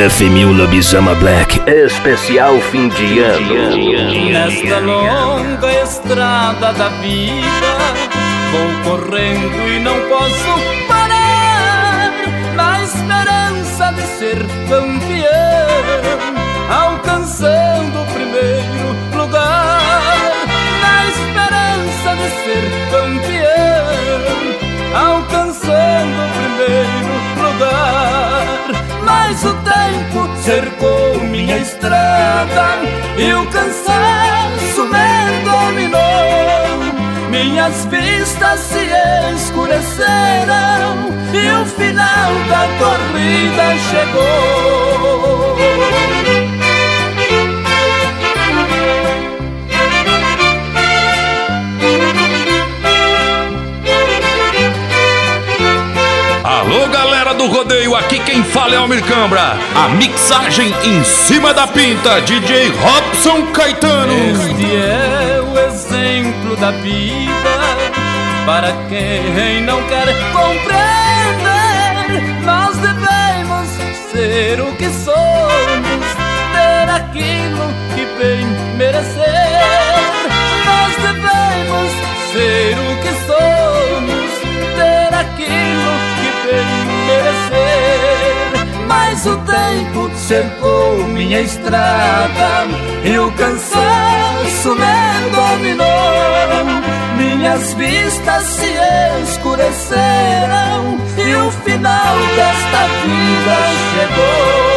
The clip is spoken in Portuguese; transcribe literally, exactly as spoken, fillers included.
F mil Lobisama Black, especial fim de ano. Nesta longa estrada da vida, vou correndo e não posso parar, na esperança de ser campeão, alcançando o primeiro lugar. Na esperança de ser campeão, alcançando o primeiro lugar. Mas o tempo cercou minha estrada e o cansaço me dominou. Minhas vistas se escureceram e o final da corrida chegou. Alô, galera do rodeio, aqui quem fala é Almir Cambra. A mixagem em cima da pinta, D J Robson Caetano. Este é o exemplo da vida para quem não quer compreender. Nós devemos ser o que somos, ter aquilo que bem merecer. Nós devemos ser o que somos, ter aquilo que bem merecer. Mas o tempo cercou minha estrada e o cansaço me dominou. Minhas vistas se escureceram e o final desta vida chegou.